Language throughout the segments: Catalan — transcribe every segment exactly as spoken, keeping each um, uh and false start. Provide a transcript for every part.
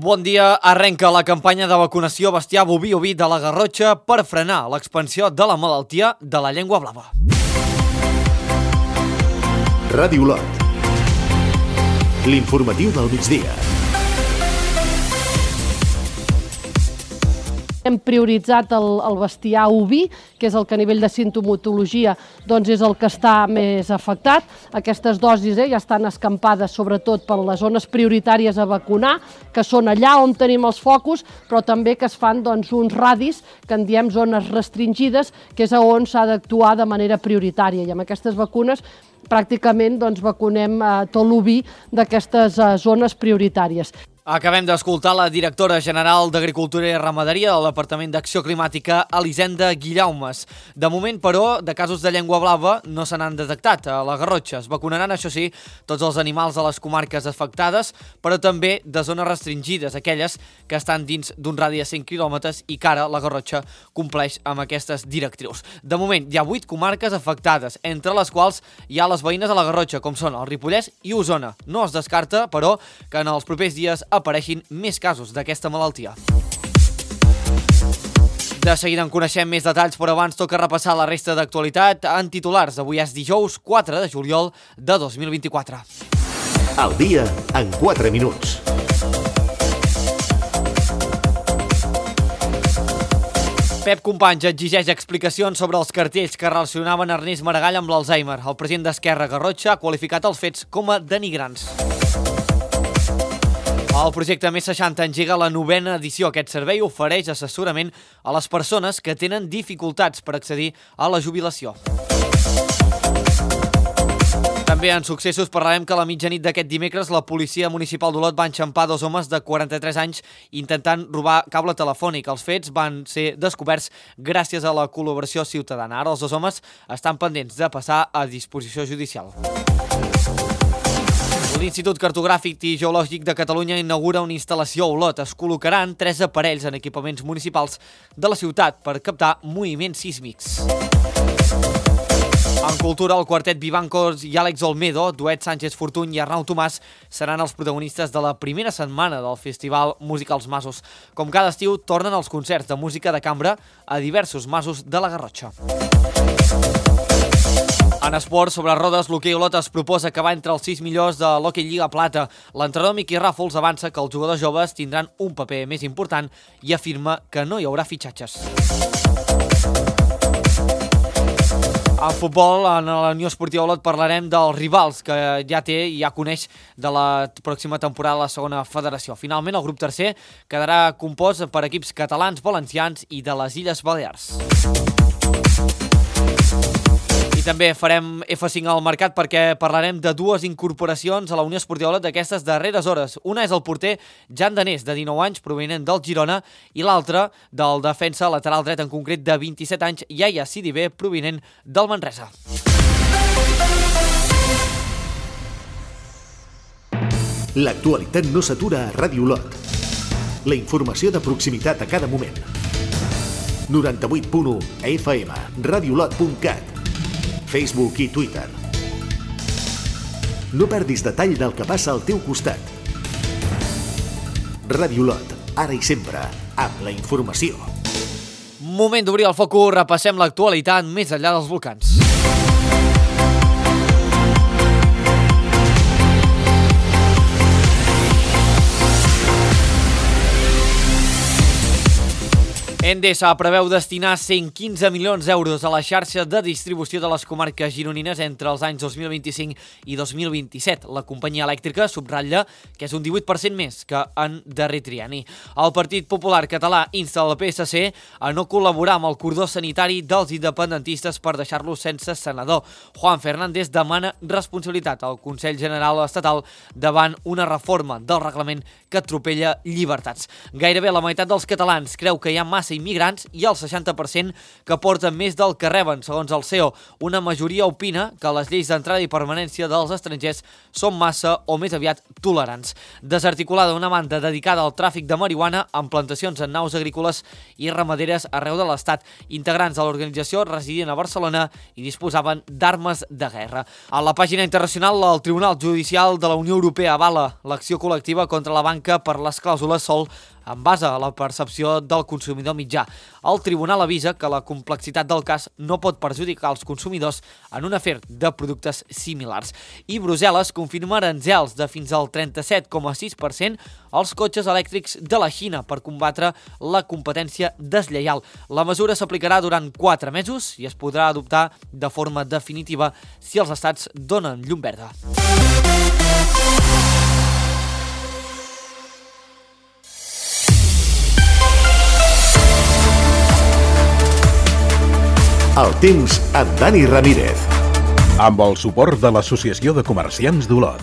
Bon dia. Arrenca la campanya de vacunació bestiar boví oví de la Garrotxa per frenar l'expansió de la malaltia de la llengua blava. Ràdio Lot. L'informatiu del migdia. Hem prioritzat el, el bestiar oví, que és el que a nivell de sintomatologia doncs és el que està més afectat. Aquestes dosis eh, ja estan escampades sobretot per les zones prioritàries a vacunar, que són allà on tenim els focus, però també que es fan doncs, uns radis, que en diem zones restringides, que és on s'ha d'actuar de manera prioritària. I amb aquestes vacunes pràcticament doncs, vacunem eh, tot l'oví d'aquestes eh, zones prioritàries. Acabem d'escoltar la directora general d'Agricultura i Ramaderia del Departament d'Acció Climàtica, Elisenda Guillaumes. De moment, però, de casos de llengua blava no se n'han detectat a la Garrotxa. Es vacunaran, això sí, tots els animals de les comarques afectades, però també de zones restringides, aquelles que estan dins d'un radi de cent quilòmetres i que ara la Garrotxa compleix amb aquestes directrius. De moment, hi ha vuit comarques afectades, entre les quals hi ha les veïnes de la Garrotxa, com són el Ripollès i Osona. No es descarta, però, que en els propers dies apareixin més casos d'aquesta malaltia. De seguida en coneixem més detalls, però abans toca repassar la resta d'actualitat en titulars. Avui és dijous quatre de juliol de dos mil vint-i-quatre. El dia en quatre minuts. Pep Companys exigeix explicacions sobre els cartells que relacionaven Ernest Maragall amb l'Alzheimer. El president d'Esquerra, Garrotxa, ha qualificat els fets com a denigrants. El projecte Més seixanta engega la novena edició. Aquest servei ofereix assessorament a les persones que tenen dificultats per accedir a la jubilació. També en successos parlarem que a la mitjanit d'aquest dimecres la policia municipal d'Olot va enxampar dos homes de quaranta-tres anys intentant robar cable telefònic. Els fets van ser descoberts gràcies a la col·laboració ciutadana. Ara els dos homes estan pendents de passar a disposició judicial. L'Institut Cartogràfic i Geològic de Catalunya inaugura una instal·lació a Olot. Es col·locaran tres aparells en equipaments municipals de la ciutat per captar moviments sísmics. En cultura, el quartet Vivancos i Àlex Olmedo, duet Sánchez Fortuny i Arnau Tomàs, seran els protagonistes de la primera setmana del Festival Música als Masos. Com cada estiu, tornen els concerts de música de cambra a diversos masos de la Garrotxa. En esport, sobre rodes, l'hoquei Olot es proposa acabar entre els sis millors de l'Hockey Lliga Plata. L'entrenador Miqui Ràfols avança que els jugadors joves tindran un paper més important i afirma que no hi haurà fitxatges. En futbol, en la Unió Esportiva Olot parlarem dels rivals que ja té i ja coneix de la pròxima temporada a la segona federació. Finalment, el grup tercer quedarà compost per equips catalans, valencians i de les Illes Balears. I també farem F cinc al mercat perquè parlarem de dues incorporacions a la Unió Esportiva Olot d'aquestes darreres hores. Una és el porter Jan Danés, de dinou anys, provenent del Girona, i l'altra del defensa lateral dret, en concret de vint-i-set anys, Yaya Sidibé, provenent del Manresa. L'actualitat no s'atura a Ràdio Lot. La informació de proximitat a cada moment. noranta-vuit punt u F M, radiolot punt cat, Facebook i Twitter. No perdis detall del que passa al teu costat. Ràdio Lot, ara i sempre, amb la informació. Moment d'obrir el focus, repassem l'actualitat més enllà dels volcans. Endesa preveu destinar cent quinze milions d'euros a la xarxa de distribució de les comarques gironines entre els anys dos mil vint-i-cinc i dos mil vint-i-set. La companyia elèctrica subratlla que és un divuit per cent més que en darrer trienni. El Partit Popular Català insta el P S C a no col·laborar amb el cordó sanitari dels independentistes per deixar-los sense senador. Juan Fernández demana responsabilitat al Consell General Estatal davant una reforma del reglament que atropella llibertats. Gairebé la meitat dels catalans creu que hi ha massa massa immigrants i el seixanta per cent que porten més del que reben, segons el C E O. Una majoria opina que les lleis d'entrada i permanència dels estrangers són massa o més aviat tolerants. Desarticulada una banda dedicada al tràfic de marihuana amb plantacions en naus agrícoles i ramaderes arreu de l'Estat. Integrants de l'organització residien a Barcelona i disposaven d'armes de guerra. A la pàgina internacional, el Tribunal Judicial de la Unió Europea avala l'acció col·lectiva contra la banca per les clàusules sòl en base a la percepció del consumidor mitjà. El tribunal avisa que la complexitat del cas no pot perjudicar els consumidors en un afer de productes similars. I Brussel·les confirma aranzels de fins al trenta-set coma sis per cent als cotxes elèctrics de la Xina per combatre la competència deslleial. La mesura s'aplicarà durant quatre mesos i es podrà adoptar de forma definitiva si els estats donen llum verda. El temps amb Dani Ramírez. Amb el suport de l'Associació de Comerciants d'Olot.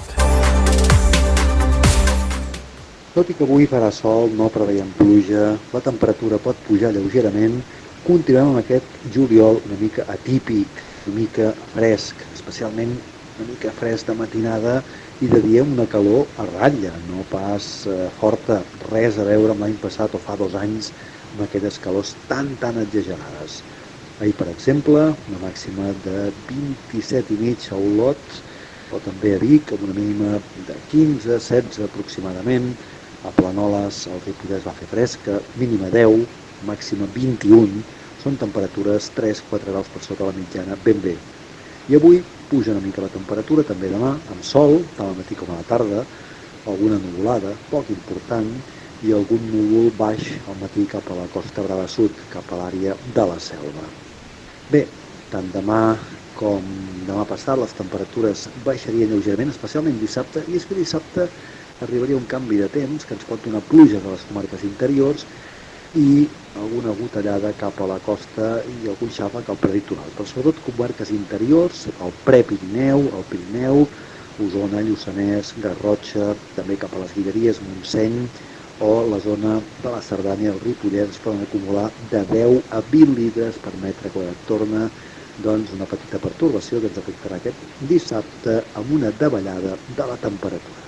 Tot i que avui farà sol, no preveiem pluja, la temperatura pot pujar lleugerament, continuem amb aquest juliol una mica atípic, una mica fresc, especialment una mica fresc de matinada i de dia una calor a ratlla, no pas eh, forta, res a veure amb l'any passat o fa dos anys amb aquelles calors tan, tan exagerades. Ahir, per exemple, una màxima de vint-i-set i mig a Olot, o també a Vic, amb una mínima de quinze, setze aproximadament. A Planoles, el Ripollès va fer fresca, mínima deu, màxima vint-i-un. Són temperatures tres a quatre graus per sota la mitjana, ben bé. I avui puja una mica la temperatura, també demà, amb sol, tant al matí com a la tarda, alguna nuvolada, poc important, i algun núvol baix al matí cap a la Costa Brava Sud, cap a l'àrea de la Selva. Bé, tant demà com demà passat les temperatures baixarien lleugerament, especialment dissabte, i és que dissabte arribaria un canvi de temps que ens pot donar pluja a les comarques interiors i alguna gotellada cap a la costa i algun xàfec al prelitoral, però sobretot comarques interiors, el Prepirineu, el Pirineu, Osona, Lluçanès, Garrotxa, també cap a les Guilleries, Montseny, o la zona de la Cerdanya i el Ripollès poden acumular de deu a vint litres per metre quadrat. Torna doncs, una petita pertorbació que ens afectarà aquest dissabte amb una davallada de la temperatura.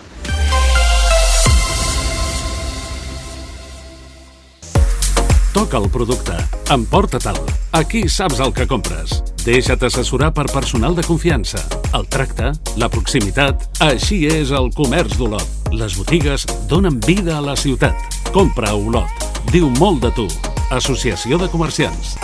Toca el producte, emporta-te'l. Aquí saps el que compres. Deixa't assessorar per personal de confiança. El tracte, la proximitat, així és el comerç d'Olot. Les botigues donen vida a la ciutat. Compra a Olot. Diu molt de tu. Associació de Comerciants.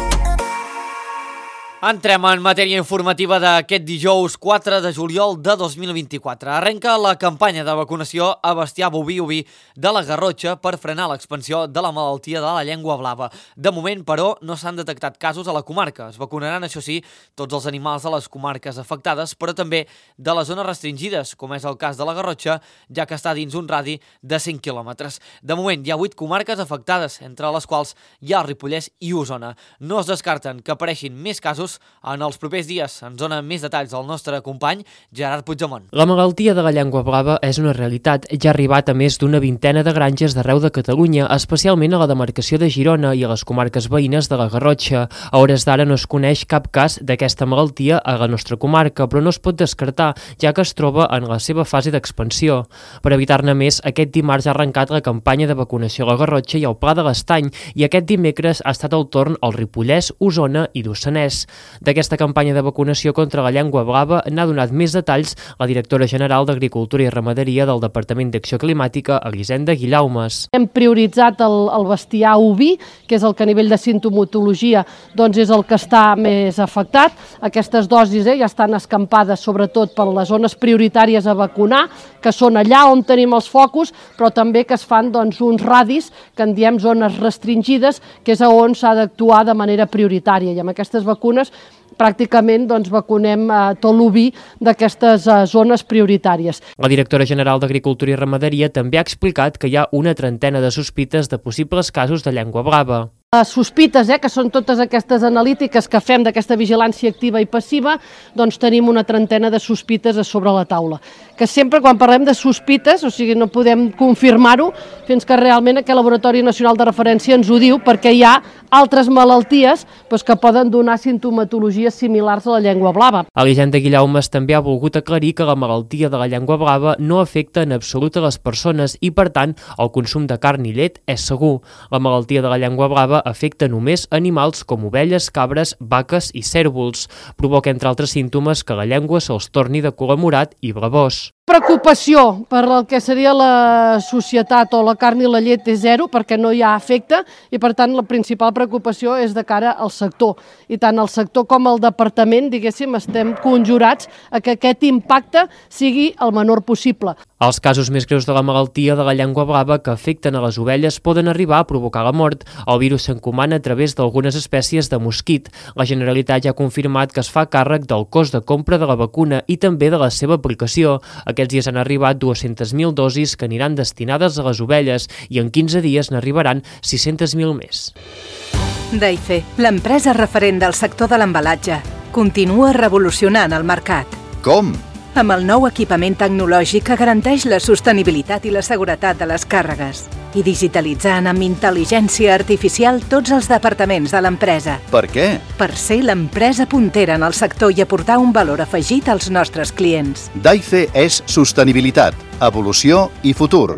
Entrem en matèria informativa d'aquest dijous quatre de juliol de dos mil vint-i-quatre. Arrenca la campanya de vacunació a bestiar boví oví de la Garrotxa per frenar l'expansió de la malaltia de la llengua blava. De moment, però, no s'han detectat casos a la comarca. Es vacunaran, això sí, tots els animals de les comarques afectades, però també de les zones restringides, com és el cas de la Garrotxa, ja que està dins un radi de cinc quilòmetres. De moment, hi ha vuit comarques afectades, entre les quals hi ha el Ripollès i Osona. No es descarten que apareixin més casos en els propers dies. Ens dona més detalls el nostre company Gerard Puigdemont. La malaltia de la llengua blava és una realitat. Ja ha arribat a més d'una vintena de granges d'arreu de Catalunya, especialment a la demarcació de Girona i a les comarques veïnes de la Garrotxa. A hores d'ara no es coneix cap cas d'aquesta malaltia a la nostra comarca, però no es pot descartar, ja que es troba en la seva fase d'expansió. Per evitar-ne més, aquest dimarts ha arrencat la campanya de vacunació a la Garrotxa i al Pla de l'Estany, i aquest dimecres ha estat el torn al Ripollès, Osona i Lluçanès. D'aquesta campanya de vacunació contra la llengua blava n'ha donat més detalls la directora general d'Agricultura i Ramaderia del Departament d'Acció Climàtica, Elisenda Guillaumes. Hem prioritzat el, el bestiar oví, que és el que a nivell de sintomatologia doncs és el que està més afectat. Aquestes dosis eh, ja estan escampades sobretot per les zones prioritàries a vacunar, que són allà on tenim els focus, però també que es fan doncs, uns radis que en diem zones restringides, que és on s'ha d'actuar de manera prioritària. I amb aquestes vacunes pràcticament doncs, vacunem eh, tot l'oví d'aquestes eh, zones prioritàries. La directora general d'Agricultura i Ramaderia també ha explicat que hi ha una trentena de sospites de possibles casos de llengua blava. Les sospites, eh, que són totes aquestes analítiques que fem d'aquesta vigilància activa i passiva, doncs tenim una trentena de sospites a sobre la taula. Que sempre quan parlem de sospites, o sigui, no podem confirmar-ho fins que realment aquest Laboratori Nacional de Referència ens ho diu, perquè hi ha altres malalties doncs, que poden donar simptomatologies similars a la llengua blava. Elisenda Guillaumes també ha volgut aclarir que la malaltia de la llengua blava no afecta en absolut a les persones i, per tant, el consum de carn i llet és segur. La malaltia de la llengua blava afecta només animals com ovelles, cabres, vaques i cérvols. Provoca, entre altres símptomes, que la llengua se'ls torni de color morat i blavós. Preocupació per el que seria la societat o la carn i la llet és zero perquè no hi ha efecte i per tant la principal preocupació és de cara al sector i tant el sector com el departament, diguéssim, estem conjurats a que aquest impacte sigui el menor possible. Els casos més greus de la malaltia de la llengua blava que afecten a les ovelles poden arribar a provocar la mort. El virus s'encomana a través d'algunes espècies de mosquit. La Generalitat ja ha confirmat que es fa càrrec del cost de compra de la vacuna i també de la seva aplicació. Aquests dies han arribat dues-centes mil dosis que aniran destinades a les ovelles i en quinze dies n'arribaran sis-centes mil més. Daife, l'empresa referent del sector de l'embalatge, continua revolucionant el mercat. Com? Amb el nou equipament tecnològic que garanteix la sostenibilitat i la seguretat de les càrregues i digitalitzant amb intel·ligència artificial tots els departaments de l'empresa. Per què? Per ser l'empresa puntera en el sector i aportar un valor afegit als nostres clients. Daife és sostenibilitat, evolució i futur.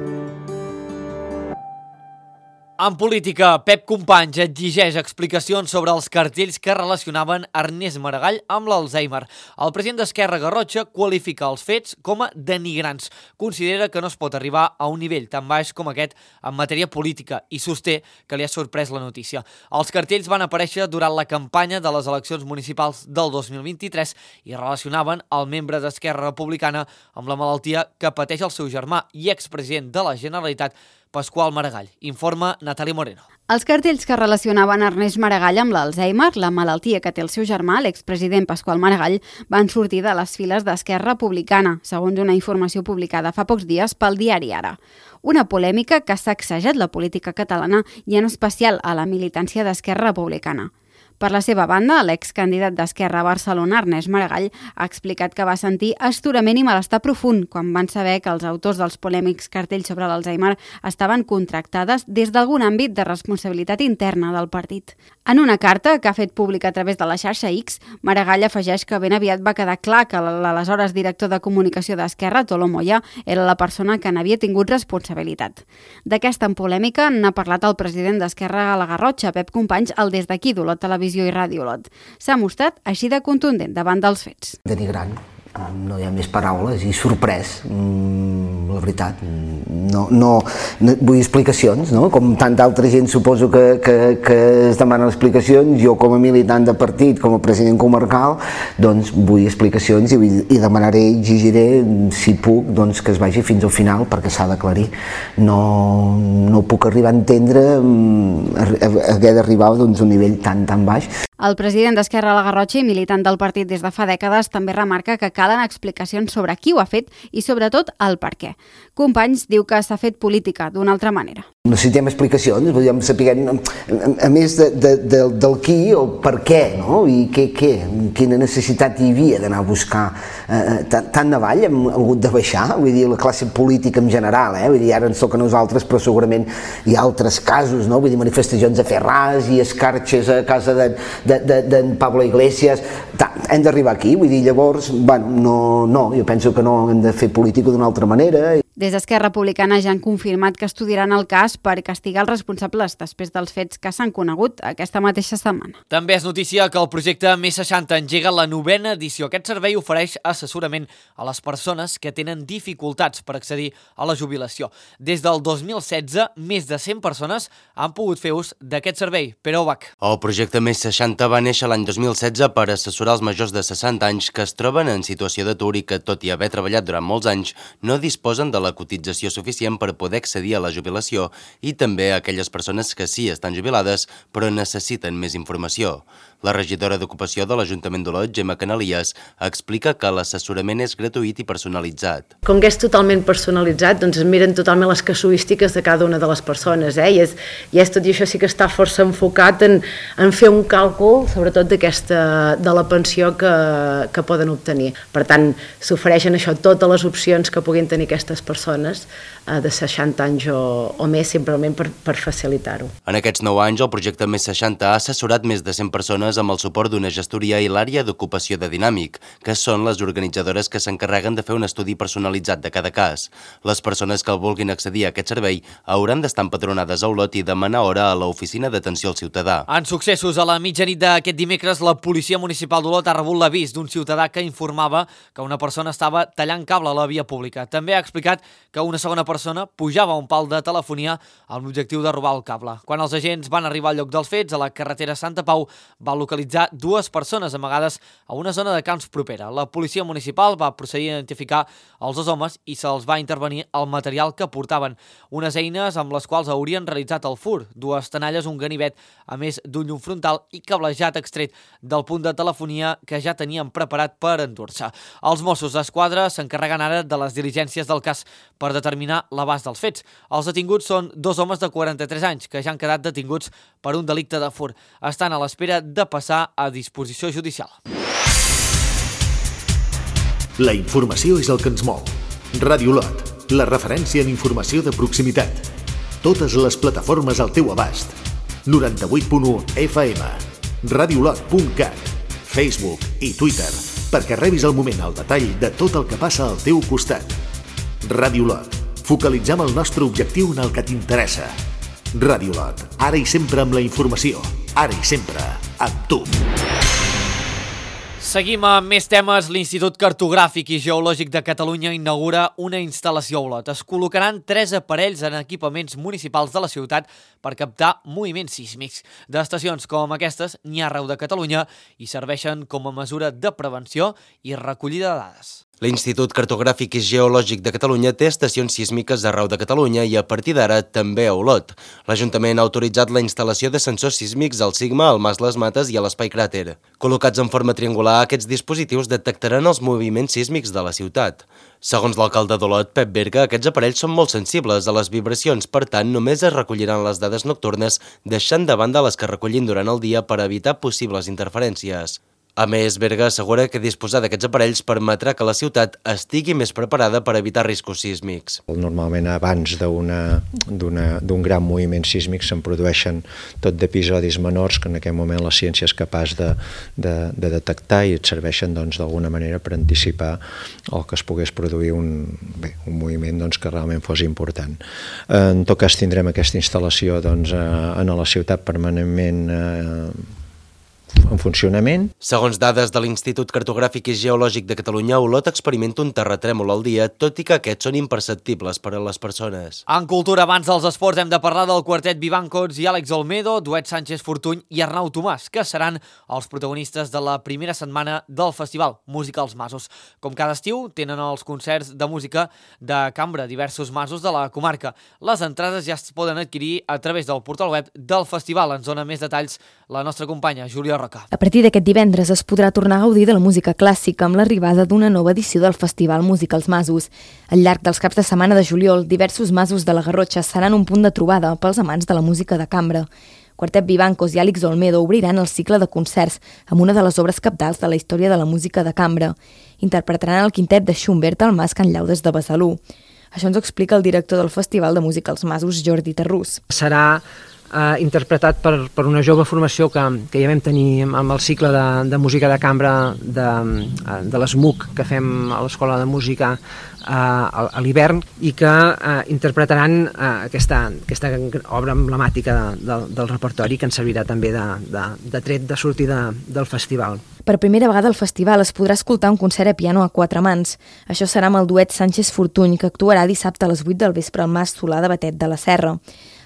En política, Pep Companys exigeix explicacions sobre els cartells que relacionaven Ernest Maragall amb l'Alzheimer. El president d'Esquerra, Garrotxa, qualifica els fets com a denigrants. Considera que no es pot arribar a un nivell tan baix com aquest en matèria política i sosté que li ha sorprès la notícia. Els cartells van aparèixer durant la campanya de les eleccions municipals del dos mil vint-i-tres i relacionaven el membre d'Esquerra Republicana amb la malaltia que pateix el seu germà i expresident de la Generalitat, Pasqual Maragall. Informa Natàlia Moreno. Els cartells que relacionaven Ernest Maragall amb l'Alzheimer, la malaltia que té el seu germà, l'expresident Pasqual Maragall, van sortir de les files d'Esquerra Republicana, segons una informació publicada fa pocs dies pel diari Ara. Una polèmica que ha sacsejat la política catalana i en especial a la militància d'Esquerra Republicana. Per la seva banda, l'excandidat d'Esquerra a Barcelona, Ernest Maragall, ha explicat que va sentir astorament i malestar profund quan van saber que els autors dels polèmics cartells sobre l'Alzheimer estaven contractades des d'algun àmbit de responsabilitat interna del partit. En una carta que ha fet pública a través de la xarxa X, Maragall afegeix que ben aviat va quedar clar que l'aleshores director de comunicació d'Esquerra, Tolo Moya, era la persona que n'havia tingut responsabilitat. D'aquesta polèmica n'ha parlat el president d'Esquerra a la Garrotxa, Pep Companys, al Des d'aquí d'Olot Televisió i Ràdio Olot. S'ha mostrat així de contundent davant dels fets. Denigrant, no hi ha més paraules, i sorprès, la veritat. No, no, no vull explicacions, no? Com tanta altra gent suposo que, que, que es demana explicacions, jo com a militant de partit, com a president comarcal, doncs vull explicacions i, i demanaré, exigiré, si puc, doncs que es vagi fins al final perquè s'ha d'aclarir. No, no puc arribar a entendre haver d'arribar doncs, a un nivell tan, tan baix. El president d'Esquerra a la Garrotxa i militant del partit des de fa dècades també remarca que calen explicacions sobre qui ho ha fet i sobretot el per què. Companys diu que s'ha fet política d'una altra manera. Necessitem explicacions, volíem saber, a més de, de, de, del qui, el per què, no? I què, què, quina necessitat hi havia d'anar a buscar. Eh, tant avall hem hagut de baixar, vull dir, la classe política en general, eh? Vull dir, ara ens toca a nosaltres, però segurament hi ha altres casos, no? Vull dir, manifestacions a Ferraz i escarxes a casa de, de, de, de Pablo Iglesias. Hem d'arribar aquí, vull dir, llavors, bueno, no, no, jo penso que no hem de fer política d'una altra manera. Des d'Esquerra Republicana ja han confirmat que estudiaran el cas per castigar els responsables després dels fets que s'han conegut aquesta mateixa setmana. També és notícia que el projecte Més seixanta engega la novena edició. Aquest servei ofereix assessorament a les persones que tenen dificultats per accedir a la jubilació. Des del dos mil setze, més de cent persones han pogut fer ús d'aquest servei. Pere Obac. El projecte Més seixanta va néixer l'any dos mil setze per assessorar els majors de seixanta anys que es troben en situació d'atur i que, tot i haver treballat durant molts anys, no disposen de la la cotització suficient per poder accedir a la jubilació i també a aquelles persones que sí estan jubilades però necessiten més informació. La regidora d'Ocupació de l'Ajuntament d'Olot, Gemma Canalies, explica que l'assessorament és gratuït i personalitzat. Com que és totalment personalitzat, doncs es miren totalment les casuístiques de cada una de les persones, eh? I, és, i és tot i això sí que està força enfocat en, en fer un càlcul, sobretot d'aquesta de la pensió que, que poden obtenir. Per tant, s'ofereixen això, totes les opcions que puguin tenir aquestes persones eh, de seixanta anys o, o més, simplement per, per facilitar-ho. En aquests nou anys, el projecte Més seixanta ha assessorat més de cent persones amb el suport d'una gestoria i l'àrea d'ocupació de Dinàmic, que són les organitzadores que s'encarreguen de fer un estudi personalitzat de cada cas. Les persones que el vulguin accedir a aquest servei hauran d'estar empadronades a Olot i demanar hora a l'Oficina d'Atenció al Ciutadà. En successos, a la mitjanit d'aquest dimecres, la Policia Municipal d'Olot ha rebut l'avís d'un ciutadà que informava que una persona estava tallant cable a la via pública. També ha explicat que una segona persona pujava a un pal de telefonia amb l'objectiu de robar el cable. Quan els agents van arribar al lloc dels fets, a la carretera Santa Pau, va localitzar dues persones amagades a una zona de camps propera. La policia municipal va procedir a identificar els dos homes i se'ls va intervenir el material que portaven, unes eines amb les quals haurien realitzat el fur, dues tenalles, un ganivet, a més d'un llum frontal i cablejat extret del punt de telefonia que ja tenien preparat per endur-se. Els Mossos d'Esquadra s'encarreguen ara de les diligències del cas per determinar l'abast dels fets. Els detinguts són dos homes de quaranta-tres anys que ja han quedat detinguts per un delicte de fur. Estan a l'espera de passar a disposició judicial. La informació és el que ens mou. Ràdio Olot, la referència en informació de proximitat. Totes les plataformes al teu abast. noranta-vuit punt u F M, radiolot punt cat, Facebook i Twitter, perquè rebis al moment el detall de tot el que passa al teu costat. Ràdio Olot, focalitzem el nostre objectiu en el que t'interessa. Ràdio Olot, ara i sempre amb la informació, ara i sempre amb tu. Seguim amb més temes. L'Institut Cartogràfic i Geològic de Catalunya inaugura una instal·lació a Olot. Es col·locaran tres aparells en equipaments municipals de la ciutat per captar moviments sísmics. D'estacions com aquestes n'hi ha arreu de Catalunya i serveixen com a mesura de prevenció i recollida de dades. L'Institut Cartogràfic i Geològic de Catalunya té estacions sísmiques arreu de Catalunya i a partir d'ara també a Olot. L'Ajuntament ha autoritzat la instal·lació de sensors sísmics al Sigma, al Mas Les Mates i a l'Espai Cràter. Col·locats en forma triangular, aquests dispositius detectaran els moviments sísmics de la ciutat. Segons l'alcalde d'Olot, Pep Berga, aquests aparells són molt sensibles a les vibracions, per tant, només es recolliran les dades nocturnes, deixant de banda les que recollin durant el dia per evitar possibles interferències. A més, Berga assegura que disposar d'aquests aparells permetrà que la ciutat estigui més preparada per evitar riscos sísmics. Normalment abans d'un gran moviment sísmic se'n produeixen tot d'episodis menors que en aquest moment la ciència és capaç de, de, de detectar i et serveixen d'alguna doncs, manera per anticipar el que es pogués produir un, bé, un moviment doncs, que realment fos important. En tot cas tindrem aquesta instal·lació doncs, en la ciutat permanentment eh, en funcionament. Segons dades de l'Institut Cartogràfic i Geològic de Catalunya, Olot experimenta un terratrèmol al dia, tot i que aquests són imperceptibles per a les persones. En cultura, abans dels esports, hem de parlar del quartet Vivancots i Àlex Olmedo, duet Sánchez Fortuny i Arnau Tomàs, que seran els protagonistes de la primera setmana del festival Música als Masos. Com cada estiu, tenen els concerts de música de cambra a diversos masos de la comarca. Les entrades ja es poden adquirir a través del portal web del festival. Ens dona més detalls la nostra companya, Júlia Roca. A partir d'aquest divendres es podrà tornar a gaudir de la música clàssica amb l'arribada d'una nova edició del Festival Música als Masos. Al llarg dels caps de setmana de juliol, diversos masos de la Garrotxa seran un punt de trobada pels amants de la música de cambra. Quartet Vivancos i Àlex Olmedo obriran el cicle de concerts amb una de les obres cabdals de la història de la música de cambra. Interpretaran el quintet de Schubert al Mas Can Llaudes de Besalú. Això ens ho explica el director del Festival de Música als Masos, Jordi Terrús. Serà Eh, interpretat per, per una jove formació que, que ja vam tenir amb el cicle de, de música de cambra de, de l'ESMUC que fem a l'Escola de Música eh, a, a l'hivern i que eh, interpretaran eh, aquesta, aquesta obra emblemàtica de, de, del repertori que ens servirà també de, de, de tret de sortir de, del festival. Per primera vegada al festival es podrà escoltar un concert a piano a quatre mans. Això serà amb el duet Sánchez Fortuny, que actuarà dissabte a les vuit del vespre al Mas Solà de Batet de la Serra.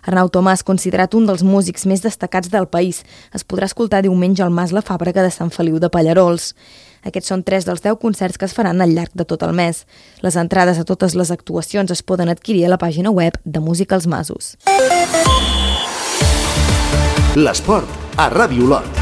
Arnau Tomàs, considerat un dels músics més destacats del país, es podrà escoltar diumenge al Mas La Fàbrega de Sant Feliu de Pallarols. Aquests són tres dels deu concerts que es faran al llarg de tot el mes. Les entrades a totes les actuacions es poden adquirir a la pàgina web de Música als Masos. L'esport a Ràdio Olot.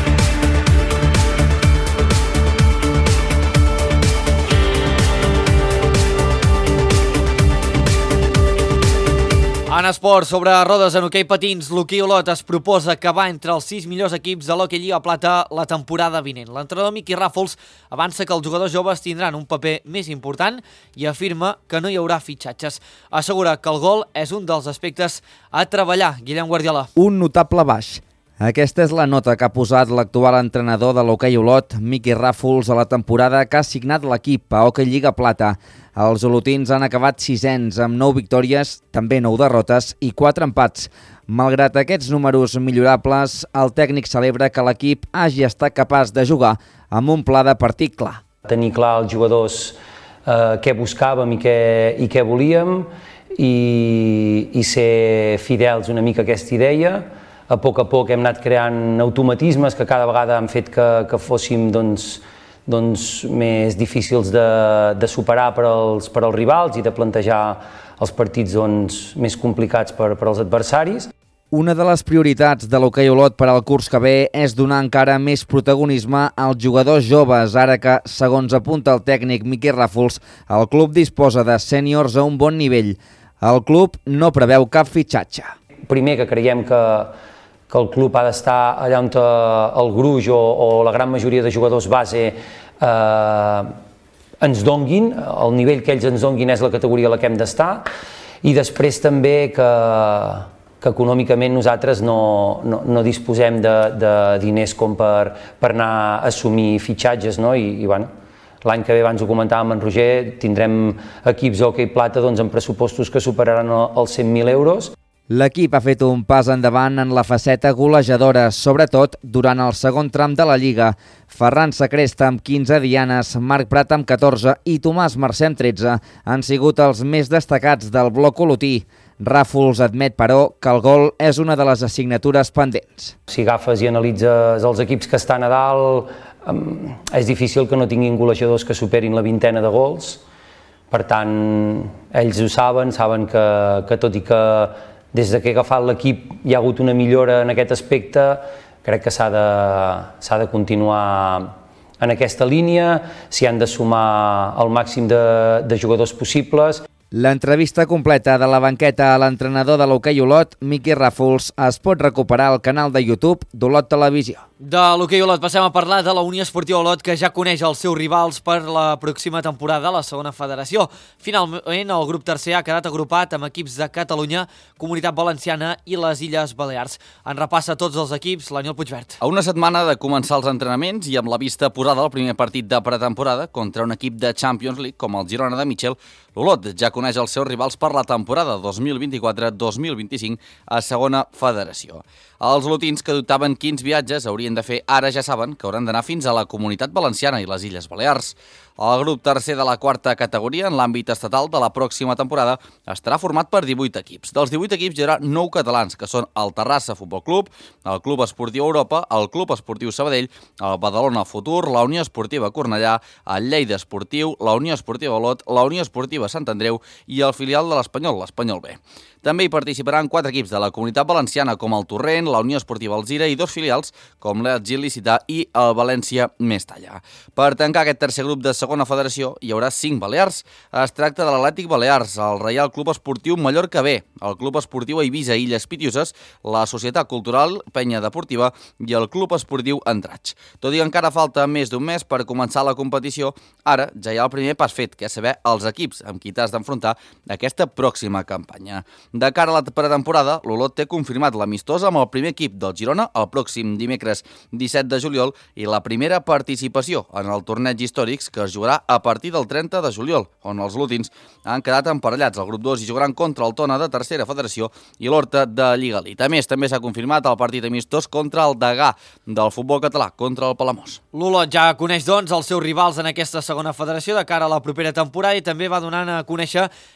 En esport, sobre rodes en hoquei patins, l'Hoquei Olot es proposa acabar entre els sis millors equips de l'Hoquei Lliga Plata la temporada vinent. L'entrenador Miqui Ràfols avança que els jugadors joves tindran un paper més important i afirma que no hi haurà fitxatges. Assegura que el gol és un dels aspectes a treballar. Guillem Guardiola. Un notable baix. Aquesta és la nota que ha posat l'actual entrenador de l'Hoquei Olot, Miqui Ràfols, a la temporada que ha signat l'equip a Hoquei Lliga Plata. Els olotins han acabat sisens amb nou victòries, també nou derrotes i quatre empats. Malgrat aquests números millorables, el tècnic celebra que l'equip hagi estat capaç de jugar amb un pla de partit clar. Tenir clar els jugadors eh, què buscàvem i què, i què volíem i, i ser fidels una mica a aquesta idea. A poc a poc hem anat creant automatismes que cada vegada han fet que, que fóssim doncs, doncs, més difícils de, de superar per als, per als rivals i de plantejar els partits doncs, més complicats per, per als adversaris. Una de les prioritats de l'Hoquei Olot per al curs que ve és donar encara més protagonisme als jugadors joves, ara que, segons apunta el tècnic Miqui Ràfols, el club disposa de sèniors a un bon nivell. El club no preveu cap fitxatge. Primer, que creiem que que el club ha d'estar allà on el gruix o, o la gran majoria de jugadors base eh, ens donguin, el nivell que ells ens donguin és la categoria a la que hem d'estar, i després també que, que econòmicament nosaltres no, no, no disposem de, de diners com per, per anar a assumir fitxatges, no? I, i bueno, l'any que ve, abans ho comentàvem amb en Roger, tindrem equips d'hoquei plata doncs, amb pressupostos que superaran els cent mil euros. L'equip ha fet un pas endavant en la faceta golejadora, sobretot durant el segon tram de la Lliga. Ferran Sacresta amb quinze dianes, Marc Prat amb catorze i Tomàs Mercè amb tretze han sigut els més destacats del bloc olotí. Ràfols admet, però, que el gol és una de les assignatures pendents. Si agafes i analitzes els equips que estan a dalt, és difícil que no tinguin golejadors que superin la vintena de gols. Per tant, ells ho saben, saben que, que tot i que des que ha agafat l'equip hi ha hagut una millora en aquest aspecte, crec que s'ha de, s'ha de continuar en aquesta línia, s'hi han de sumar el màxim de, de jugadors possibles. L'entrevista completa de la banqueta a l'entrenador de l'Hoquei Olot, Miqui Ràfols, es pot recuperar al canal de YouTube d'Olot Televisió. De l'Hoquei Olot passem a parlar de la Unió Esportiva Olot, que ja coneix els seus rivals per la pròxima temporada a la segona federació. Finalment, el grup tercer ha quedat agrupat amb equips de Catalunya, Comunitat Valenciana i les Illes Balears. En repassa tots els equips, l'Aniol Puigvert. A una setmana de començar els entrenaments i amb la vista posada al primer partit de pretemporada contra un equip de Champions League com el Girona de Michel, l'Olot ja coneix els seus rivals per la temporada dos mil vint-i-quatre dos mil vint-i-cinc a segona federació. Els olotins que dubtaven quins viatges haurien de fer ara ja saben que hauran d'anar fins a la Comunitat Valenciana i les Illes Balears. El grup tercer de la quarta categoria en l'àmbit estatal de la pròxima temporada estarà format per divuit equips. Dels divuit equips hi haurà nou catalans, que són el Terrassa Futbol Club, el Club Esportiu Europa, el Club Esportiu Sabadell, el Badalona Futur, la Unió Esportiva Cornellà, el Lleida Esportiu, la Unió Esportiva Olot, la Unió Esportiva Sant Andreu i el filial de l'Espanyol, l'Espanyol B. També hi participaran quatre equips de la Comunitat Valenciana com el Torrent, la Unió Esportiva Alzira i dos filials com l'Elx Licità i el València Mestalla. Per tancar aquest tercer grup de segona federació hi haurà cinc balears. Es tracta de l'Atlètic Balears, el Reial Club Esportiu Mallorca B, el Club Esportiu Eivissa Illes Pitiuses, la Societat Cultural Penya Deportiva i el Club Esportiu Andratx. Tot i que encara falta més d'un mes per començar la competició, ara ja hi ha el primer pas fet, que és saber els equips amb qui t'has d'enfrontar aquesta pròxima campanya. De cara a la pretemporada, l'Olot té confirmat l'amistós amb el primer equip del Girona el pròxim dimecres disset de juliol i la primera participació en el torneig històrics que es jugarà a partir del trenta de juliol, on els lotins han quedat emparellats. El grup dos hi jugaran contra el Tona de tercera federació i l'Horta de Lliga Elite. A més, també s'ha confirmat el partit amistós contra el Degà del futbol català, contra el Palamós. L'Olot ja coneix, doncs, els seus rivals en aquesta segona federació de cara a la propera temporada i també va donant a conèixer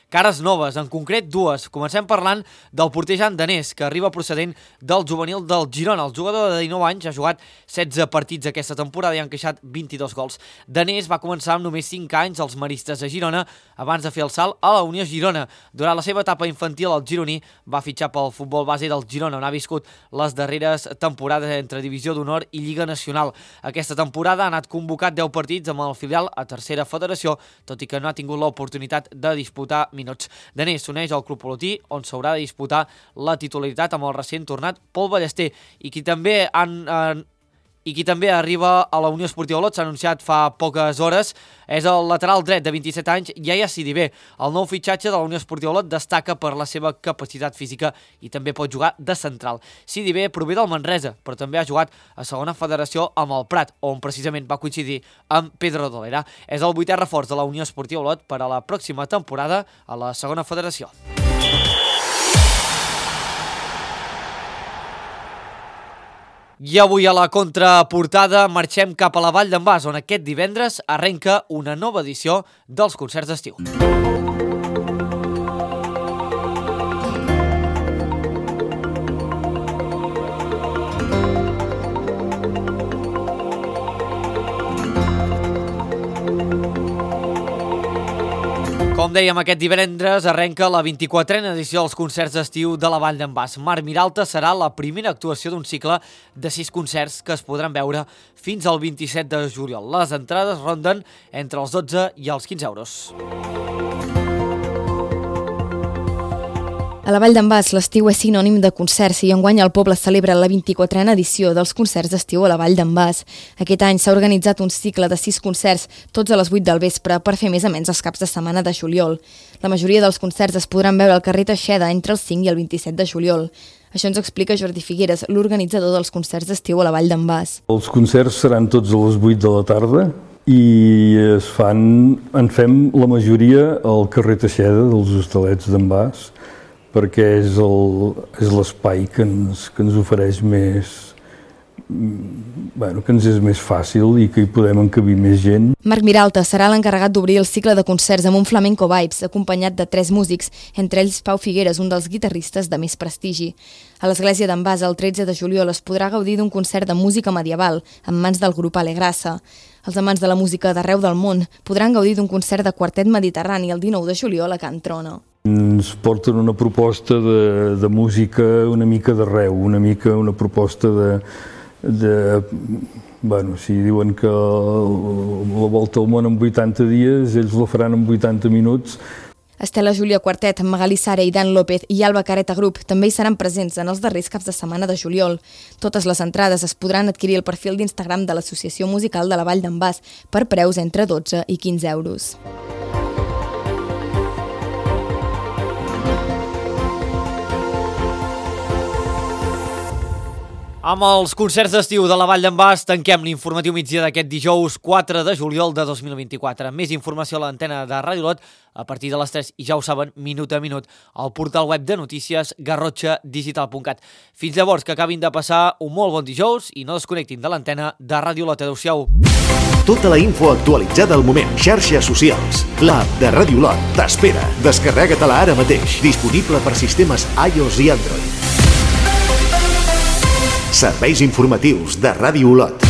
cares noves, en concret dues. Comencem parlant del porter Jan Danés, que arriba procedent del juvenil del Girona. El jugador de dinou anys ha jugat setze partits aquesta temporada i ha encaixat vint-i-dos gols. Danés va començar amb només cinc anys als Maristes de Girona abans de fer el salt a la Unió Girona. Durant la seva etapa infantil, el gironí va fitxar pel futbol base del Girona, on ha viscut les darreres temporades entre Divisió d'Honor i Lliga Nacional. Aquesta temporada ha anat convocat deu partits amb el filial a Tercera Federació, tot i que no ha tingut l'oportunitat de disputar minuts. Danés s'uneix al club olotí, on s'haurà de disputar la titularitat amb el recent tornat Pol Ballester, i qui també han... han I qui també arriba a la Unió Esportiva Olot, s'ha anunciat fa poques hores, és el lateral dret de vint-i-set anys, Yaya Sidibé. El nou fitxatge de la Unió Esportiva Olot destaca per la seva capacitat física i també pot jugar de central. Sidibé prové del Manresa, però també ha jugat a segona federació amb el Prat, on precisament va coincidir amb Pedro Dolera. És el vuitè reforç de la Unió Esportiva Olot per a la pròxima temporada a la segona federació. I avui a la contraportada marxem cap a la Vall d'en Bas, on aquest divendres arrenca una nova edició dels concerts d'estiu. Com dèiem, aquest divendres arrenca la vint-i-quatrena edició dels concerts d'estiu de la Vall d'en Bas. Mar Miralta serà la primera actuació d'un cicle de sis concerts que es podran veure fins al vint-i-set de juliol. Les entrades ronden entre els dotze i els quinze euros. A la Vall d'en Bas, l'estiu és sinònim de concerts i enguany el poble celebra la vint-i-quatrena edició dels concerts d'estiu a la Vall d'en Bas. Aquest any s'ha organitzat un cicle de sis concerts, tots a les vuit del vespre, per fer més o menys els caps de setmana de juliol. La majoria dels concerts es podran veure al carrer Teixeda entre el cinc i el vint-i-set de juliol. Això ens explica Jordi Figueres, l'organitzador dels concerts d'estiu a la Vall d'en Bas. Els concerts seran tots a les vuit de la tarda i es fan, en fem la majoria al carrer Teixeda dels Hostalets d'en Bas, perquè és el, és l'espai que ens, que ens ofereix més, bueno, que ens és més fàcil i que hi podem encabir més gent. Marc Miralta serà l'encarregat d'obrir el cicle de concerts amb un flamenco vibes, acompanyat de tres músics, entre ells Pau Figueres, un dels guitarristes de més prestigi. A l'església d'en Bas, el tretze de juliol, es podrà gaudir d'un concert de música medieval, en mans del grup Alegrassa. Els amants de la música d'arreu del món podran gaudir d'un concert de quartet mediterrani el dinou de juliol a Can Trona. Ens porten una proposta de, de música una mica d'arreu, una mica una proposta de... de bueno, si diuen que la volta al món en vuitanta dies, ells la faran en vuitanta minuts. Estela Júlia Quartet, Magali Sara i Dan López i Alba Careta Group també hi seran presents en els darrers caps de setmana de juliol. Totes les entrades es podran adquirir al perfil d'Instagram de l'Associació Musical de la Vall d'en Bas per preus entre dotze i quinze euros. Amb els concerts d'estiu de la Vall d'en Bas tanquem l'informatiu migdia d'aquest dijous quatre de juliol de dos mil vint-i-quatre. Més informació a l'antena de Ràdio Olot a partir de les tres i ja ho saben, minut a minut, al portal web de notícies garrotxa digital punt cat. Fins llavors, que acabin de passar un molt bon dijous i no desconnectin de l'antena de Ràdio Olot. Adéu-siau. Tota la info actualitzada al moment. Xarxes socials. L'app de Ràdio Olot t'espera. Descarrega-te-la ara mateix. Disponible per sistemes iOS i Android. Serveis informatius de Ràdio Olot.